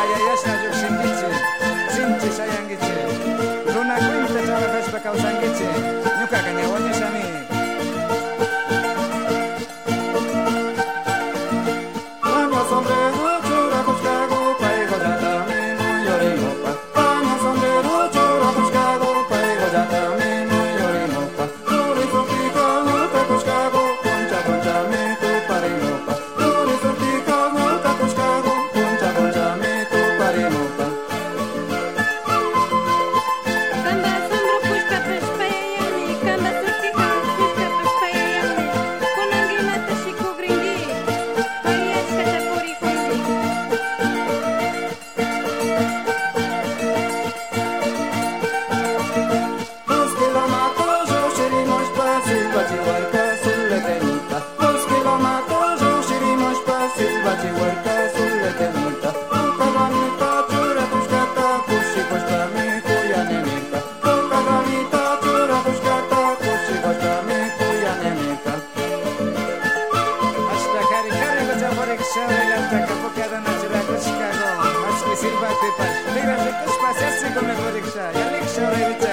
yayashna llukshinkichi sinchi shayankichi runa cuenta trabajashpa kawsankichi ñukaqa ña wañushani. Paño sombrero churakushkaku payqa llaqtami muyurimupa. Paño sombrero churakushkaku payqa llaqtami muyurimupa. Turi surtiko ñutakushkaku puncha punchami tuparimupa. Turi surtiko ñutakushkaku puncha punchami tuparimupa. Kamba sombro pushkapish payayami, kamba surtiko pushkapish payayami. Kunangi mata shikugringi, payashkata purikungi. Dos kilómetros llushirimoshpa silvachi huarka sulletenita. Dos kilómetros llushirimoshpa silvachi huarka sulletenita. Tukagamita churakushkata kushikoshpami kuyanemita. Tukagamita churakushkata kushikoshpami kuyanemita. Hasta kari kari gochaporikshta bailanta kapukadana churakushkago. Maski silvapipash. Tigrasikushpa sasiko me porikshta. Yaliksha